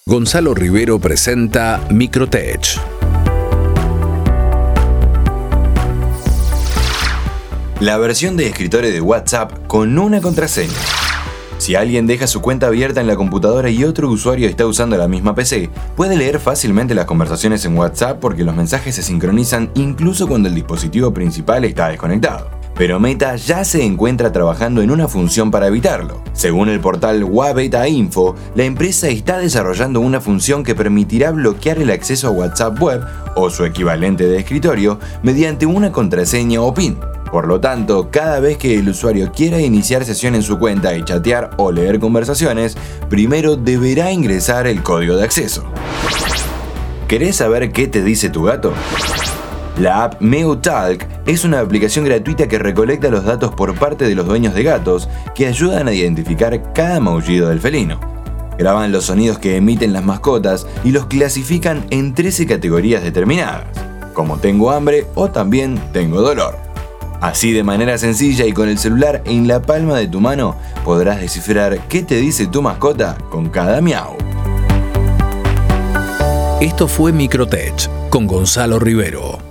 Gonzalo Rivero presenta Microtech. La versión de escritorio de WhatsApp con una contraseña. Si alguien deja su cuenta abierta en la computadora y otro usuario está usando la misma PC, puede leer fácilmente las conversaciones en WhatsApp porque los mensajes se sincronizan incluso cuando el dispositivo principal está desconectado. Pero Meta ya se encuentra trabajando en una función para evitarlo. Según el portal WaBeta Info, la empresa está desarrollando una función que permitirá bloquear el acceso a WhatsApp Web o su equivalente de escritorio mediante una contraseña o PIN. Por lo tanto, cada vez que el usuario quiera iniciar sesión en su cuenta y chatear o leer conversaciones, primero deberá ingresar el código de acceso. ¿Querés saber qué te dice tu gato? La app Meowtalk es una aplicación gratuita que recolecta los datos por parte de los dueños de gatos que ayudan a identificar cada maullido del felino. Graban los sonidos que emiten las mascotas y los clasifican en 13 categorías determinadas, como tengo hambre o también tengo dolor. Así, de manera sencilla y con el celular en la palma de tu mano, podrás descifrar qué te dice tu mascota con cada miau. Esto fue Microtech con Gonzalo Rivero.